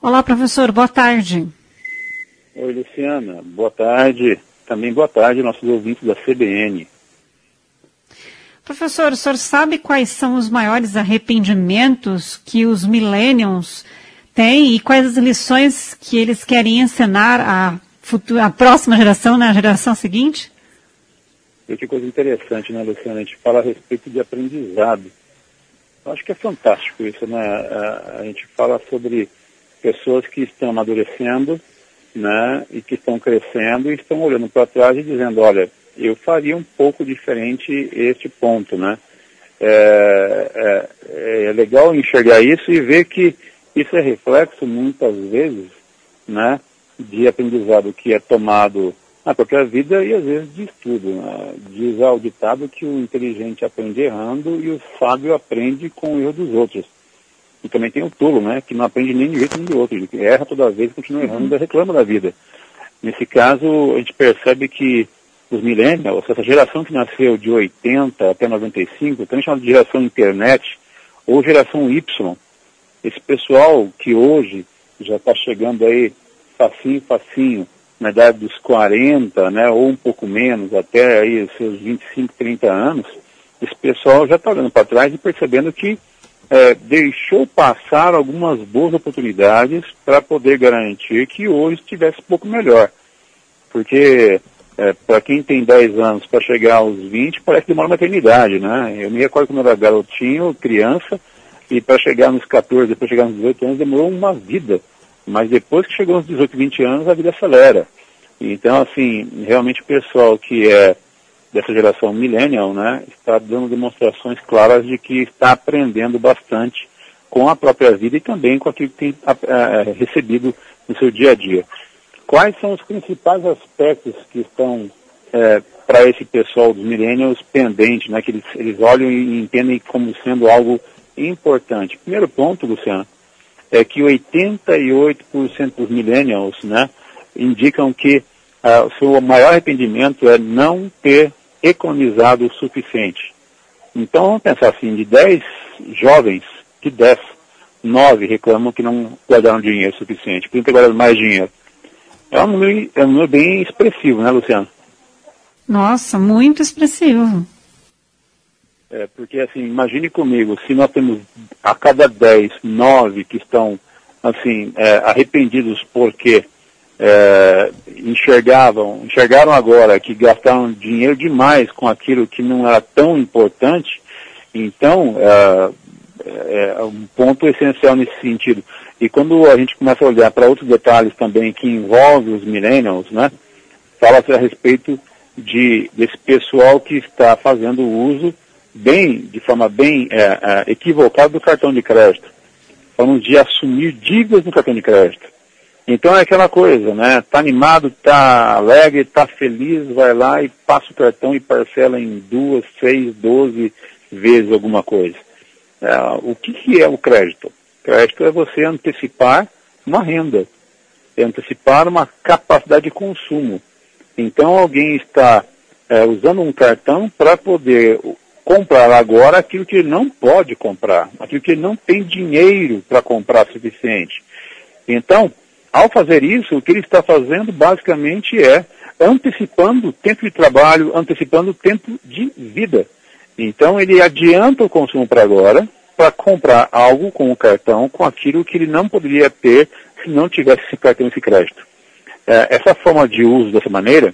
Olá, professor, boa tarde. Oi, Luciana, boa tarde. Também boa tarde, nossos ouvintes da CBN. Professor, o senhor sabe quais são os maiores arrependimentos que os millennials têm e quais as lições que eles querem ensinar à próxima geração, na geração seguinte? Que coisa interessante, né, Luciana? A gente fala a respeito de aprendizado. Eu acho que é fantástico isso, né? A gente fala sobre pessoas que estão amadurecendo, né, e que estão crescendo e estão olhando para trás e dizendo, olha, eu faria um pouco diferente este ponto, né? É legal enxergar isso e ver que isso é reflexo, muitas vezes, né, de aprendizado que é tomado na própria vida e, às vezes, de estudo. Né? Diz o ditado que o inteligente aprende errando e o sábio aprende com o erro dos outros. E também tem o tolo, né, que não aprende nem de jeito nem de outro. Ele erra toda vez, continua errando e ainda reclama da vida. Nesse caso, a gente percebe que os millennials, essa geração que nasceu de 80 até 95, também chamada de geração internet, ou geração Y, esse pessoal que hoje já está chegando aí facinho, na idade dos 40, né, ou um pouco menos, até aí os seus 25, 30 anos, esse pessoal já está olhando para trás e percebendo que deixou passar algumas boas oportunidades para poder garantir que hoje estivesse um pouco melhor. Porque para quem tem 10 anos para chegar aos 20, parece que demora uma eternidade, né? Eu me recordo quando eu era garotinho, criança, e para chegar nos 14, depois chegar nos 18 anos, demorou uma vida. Mas depois que chegou nos 18, 20 anos, a vida acelera. Então, assim, realmente o pessoal que é dessa geração millennial, né, está dando demonstrações claras de que está aprendendo bastante com a própria vida e também com aquilo que tem recebido no seu dia a dia. Quais são os principais aspectos que estão para esse pessoal dos millennials pendentes, né, que eles olham e entendem como sendo algo importante? Primeiro ponto, Luciano, é que 88% dos millennials, né, indicam que o seu maior arrependimento é não ter economizado o suficiente. Então, vamos pensar assim, de 10 jovens, de 10, 9 reclamam que não guardaram dinheiro suficiente, podiam ter guardado mais dinheiro. É um número bem expressivo, né, Luciano? Nossa, muito expressivo. Porque, assim, imagine comigo, se nós temos a cada 10, 9 que estão, assim, arrependidos porque enxergaram agora que gastaram dinheiro demais com aquilo que não era tão importante, então, é um ponto essencial nesse sentido. E quando a gente começa a olhar para outros detalhes também que envolvem os millennials, né, fala-se a respeito desse pessoal que está fazendo uso de forma bem equivocada do cartão de crédito. Falamos de assumir dívidas no cartão de crédito. Então é aquela coisa, né? Está animado, está alegre, está feliz, vai lá e passa o cartão e parcela em 2, 6, 12 vezes alguma coisa. O que é o crédito? Crédito é você antecipar uma renda, é antecipar uma capacidade de consumo. Então alguém está usando um cartão para poder comprar agora aquilo que ele não pode comprar, aquilo que ele não tem dinheiro para comprar suficiente. Então, ao fazer isso, o que ele está fazendo basicamente é antecipando o tempo de trabalho, antecipando o tempo de vida. Então ele adianta o consumo para agora, para comprar algo com o cartão, com aquilo que ele não poderia ter se não tivesse esse cartão, esse crédito. Essa forma de uso dessa maneira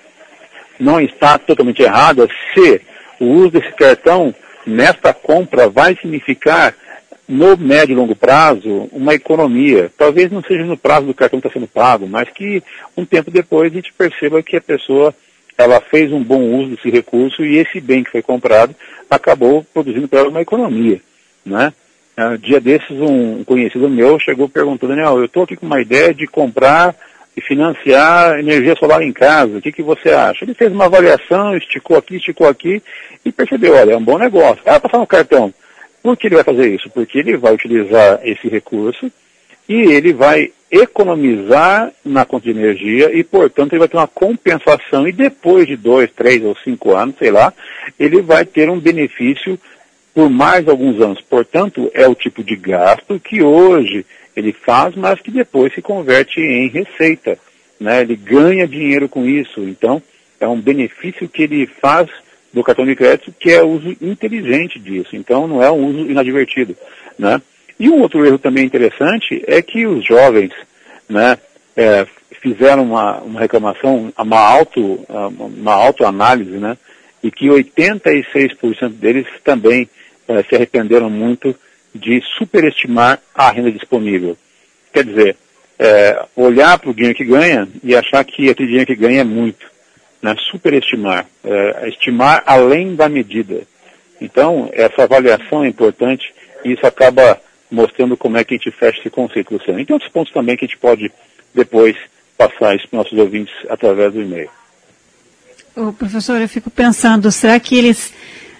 não está totalmente errada se o uso desse cartão nesta compra vai significar, no médio e longo prazo, uma economia. Talvez não seja no prazo do cartão que está sendo pago, mas que um tempo depois a gente perceba que a pessoa ela fez um bom uso desse recurso e esse bem que foi comprado acabou produzindo para ela uma economia, né? Dia desses um conhecido meu chegou perguntando, Daniel, eu estou aqui com uma ideia de comprar e financiar energia solar em casa, o que você acha? Ele fez uma avaliação, esticou aqui e percebeu, olha, é um bom negócio. Passar no cartão. Por que ele vai fazer isso? Porque ele vai utilizar esse recurso e ele vai economizar na conta de energia e, portanto, ele vai ter uma compensação e depois de 2, 3 ou 5 anos, sei lá, ele vai ter um benefício por mais alguns anos. Portanto, é o tipo de gasto que hoje ele faz, mas que depois se converte em receita, né? Ele ganha dinheiro com isso, então é um benefício que ele faz do cartão de crédito, que é o uso inteligente disso, então não é um uso inadvertido, né? E um outro erro também interessante é que os jovens, né, fizeram uma reclamação, uma autoanálise, né, e que 86% deles também se arrependeram muito de superestimar a renda disponível. Quer dizer, olhar para o dinheiro que ganha e achar que aquele dinheiro que ganha é muito, né? Superestimar, estimar além da medida. Então, essa avaliação é importante e isso acaba mostrando como é que a gente fecha esse conceito, Luciano. E tem outros pontos também que a gente pode depois passar isso para os nossos ouvintes através do e-mail. Professor, eu fico pensando, será que eles...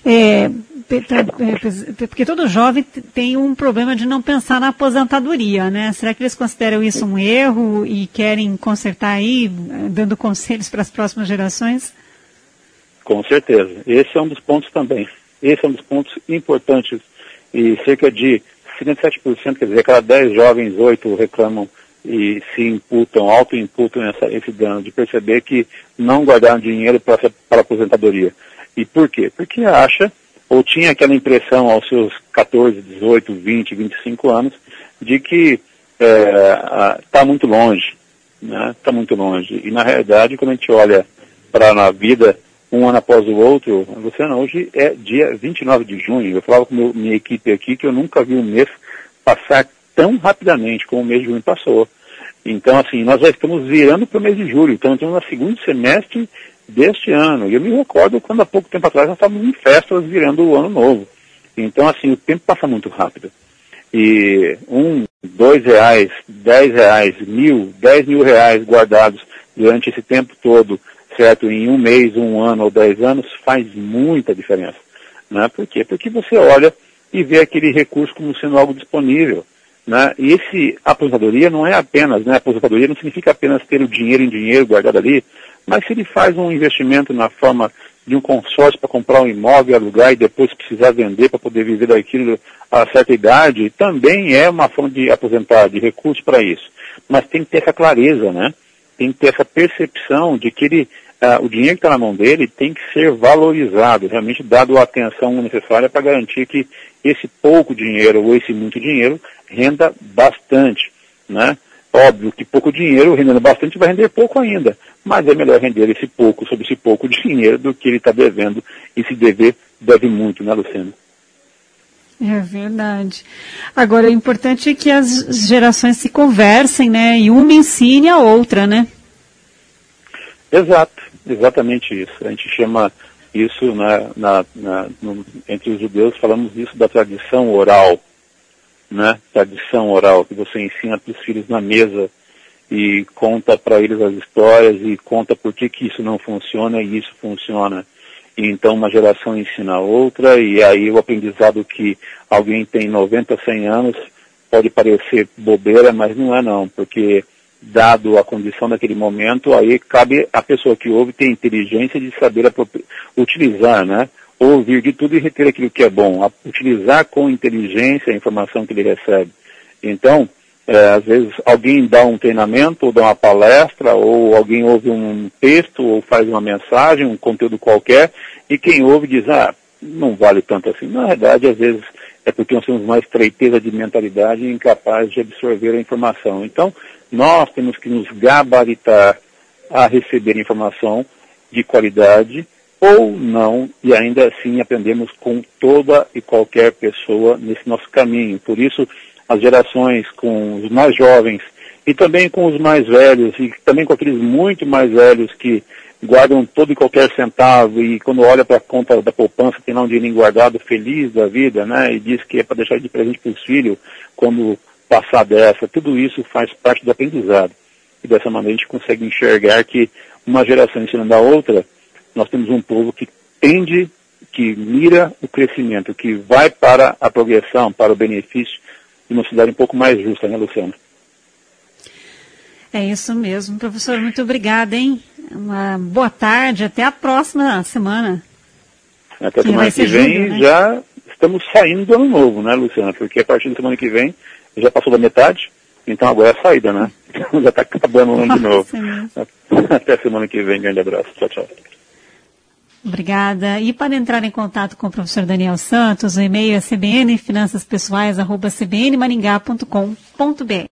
porque todo jovem tem um problema de não pensar na aposentadoria, né? Será que eles consideram isso um erro e querem consertar aí, dando conselhos para as próximas gerações? Com certeza. Esse é um dos pontos também. Esse é um dos pontos importantes. E cerca de 57%, quer dizer, cada 10 jovens, 8 reclamam e se imputam, auto-imputam esse dano, de perceber que não guardaram dinheiro para a aposentadoria. E por quê? Porque acha, ou tinha aquela impressão aos seus 14, 18, 20, 25 anos, de que está muito longe, né? Está muito longe. E na realidade, quando a gente olha para a vida, um ano após o outro, Luciano, hoje é dia 29 de junho, eu falava com minha equipe aqui que eu nunca vi um mês passar tão rapidamente como o mês de junho passou. Então, assim, nós já estamos virando para o mês de julho, então estamos no segundo semestre deste ano. E eu me recordo quando há pouco tempo atrás nós estávamos em festas virando o ano novo. Então, assim, o tempo passa muito rápido. E R$2, R$10, 1.000, R$10.000 guardados durante esse tempo todo, certo, em um mês, um ano ou 10 anos, faz muita diferença. Né? Por quê? Porque você olha e vê aquele recurso como sendo algo disponível. Né? E esse aposentadoria não é apenas, né? Aposentadoria não significa apenas ter o dinheiro em dinheiro guardado ali, mas se ele faz um investimento na forma de um consórcio para comprar um imóvel, alugar e depois precisar vender para poder viver daquilo a certa idade, também é uma forma de aposentar, de recurso para isso. Mas tem que ter essa clareza, né? Tem que ter essa percepção de que o dinheiro que está na mão dele tem que ser valorizado, realmente dado a atenção necessária para garantir que esse pouco dinheiro ou esse muito dinheiro renda bastante, né? Óbvio que pouco dinheiro, rendendo bastante, vai render pouco ainda, mas é melhor render esse pouco sobre esse pouco dinheiro do que ele está devendo, e se dever, deve muito, né, Luciana? É verdade. Agora, o importante é que as gerações se conversem, né, e uma ensine a outra, né? Exato, exatamente isso. A gente chama isso, entre os judeus, falamos isso da tradição oral, né? Tradição oral, que você ensina para os filhos na mesa e conta para eles as histórias e conta por que isso não funciona e isso funciona. E então uma geração ensina a outra, e aí o aprendizado que alguém tem 90, 100 anos pode parecer bobeira, mas não é não, porque dado a condição daquele momento, aí cabe a pessoa que ouve ter inteligência de saber utilizar, né? Ouvir de tudo e reter aquilo que é bom, utilizar com inteligência a informação que ele recebe. Então, às vezes alguém dá um treinamento, ou dá uma palestra, ou alguém ouve um texto, ou faz uma mensagem, um conteúdo qualquer, e quem ouve diz, não vale tanto assim. Na verdade, às vezes, é porque nós temos uma estreiteza de mentalidade e incapaz de absorver a informação. Então, nós temos que nos gabaritar a receber informação de qualidade, ou não, e ainda assim aprendemos com toda e qualquer pessoa nesse nosso caminho. Por isso, as gerações com os mais jovens, e também com os mais velhos, e também com aqueles muito mais velhos que guardam todo e qualquer centavo, e quando olha para a conta da poupança, tem lá um dinheirinho guardado, feliz da vida, né, e diz que é para deixar de presente para os filhos, quando passar dessa. Tudo isso faz parte do aprendizado. E dessa maneira a gente consegue enxergar que uma geração ensinando a outra, nós temos um povo que tende, que mira o crescimento, que vai para a progressão, para o benefício de uma sociedade um pouco mais justa, né, Luciana? É isso mesmo. Professor, muito obrigada, hein? Uma boa tarde, até a próxima semana. Até a semana que vem, né? Já estamos saindo do ano novo, né, Luciana? Porque a partir da semana que vem, já passou da metade, Então agora é a saída, né? Já está acabando o ano de novo. Até semana que vem, grande abraço. Tchau, tchau. Obrigada. E para entrar em contato com o professor Daniel Santos, o e-mail é cbnfinansapessoais@cbnmaringá.com.br.